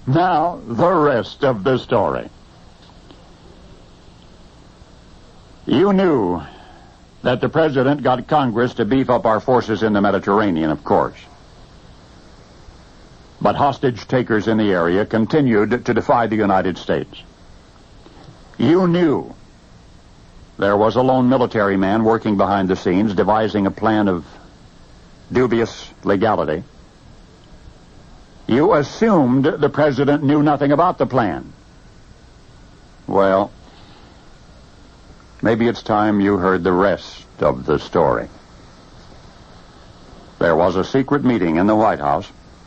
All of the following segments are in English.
Now, the rest of the story. You knew that the president got Congress to beef up our forces in the Mediterranean, of course. But hostage takers in the area continued to defy the United States. You knew there was a lone military man working behind the scenes, devising a plan of dubious legality. You assumed the president knew nothing about the plan. Well, maybe it's time you heard the rest of the story. There was a secret meeting in the White House.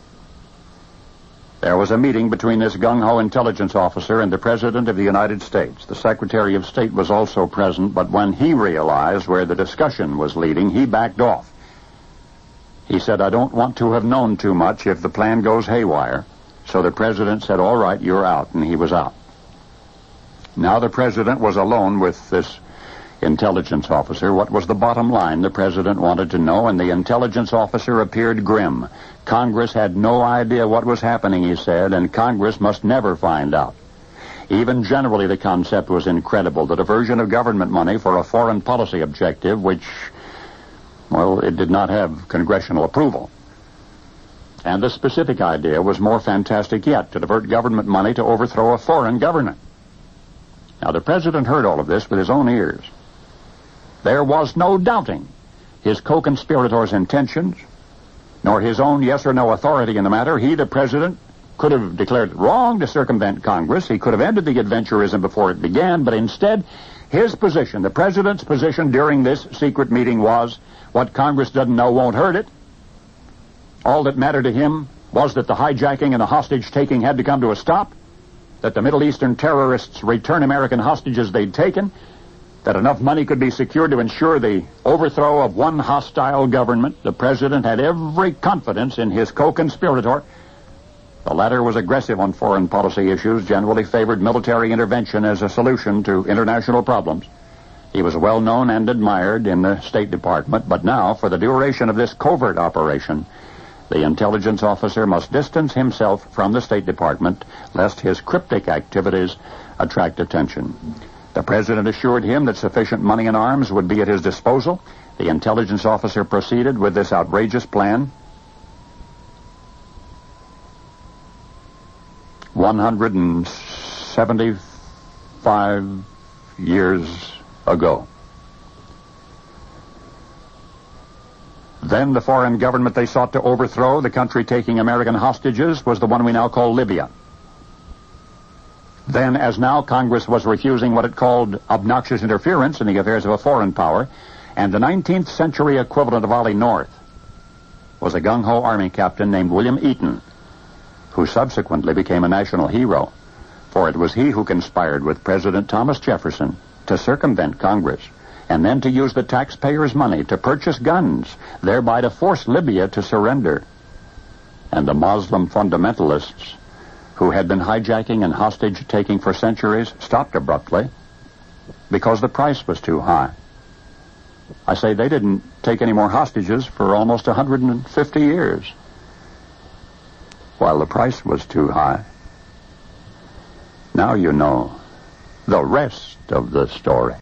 There was a meeting between this gung-ho intelligence officer and the President of the United States. The Secretary of State was also present, but when he realized where the discussion was leading, he backed off. He said, I don't want to have known too much if the plan goes haywire. So the President said, all right, you're out, and he was out. Now the President was alone with this intelligence officer. What was the bottom line the President wanted to know, and the intelligence officer appeared grim. Congress had no idea what was happening, he said, and Congress must never find out. Even generally, the concept was incredible, the diversion of government money for a foreign policy objective, which, well, it did not have congressional approval. And the specific idea was more fantastic yet, to divert government money to overthrow a foreign government. Now, the President heard all of this with his own ears. There was no doubting his co-conspirator's intentions, nor his own yes or no authority in the matter. He, the President, could have declared it wrong to circumvent Congress. He could have ended the adventurism before it began, but instead, his position, the President's position during this secret meeting was, what Congress doesn't know won't hurt it. All that mattered to him was that the hijacking and the hostage-taking had to come to a stop, that the Middle Eastern terrorists return American hostages they'd taken, that enough money could be secured to ensure the overthrow of one hostile government. The President had every confidence in his co-conspirator. The latter was aggressive on foreign policy issues, generally favored military intervention as a solution to international problems. He was well known and admired in the State Department, but now, for the duration of this covert operation, the intelligence officer must distance himself from the State Department, lest his cryptic activities attract attention. The President assured him that sufficient money and arms would be at his disposal. The intelligence officer proceeded with this outrageous plan. 175 years ago. Then the foreign government they sought to overthrow, the country taking American hostages, was the one we now call Libya. Then, as now, Congress was refusing what it called obnoxious interference in the affairs of a foreign power, and the 19th century equivalent of Ollie North was a gung-ho army captain named William Eaton, who subsequently became a national hero, for it was he who conspired with President Thomas Jefferson to circumvent Congress, and then to use the taxpayers' money to purchase guns, thereby to force Libya to surrender. And the Muslim fundamentalists, who had been hijacking and hostage-taking for centuries, stopped abruptly because the price was too high. I say they didn't take any more hostages for almost 150 years, while the price was too high. Now you know the rest of the story.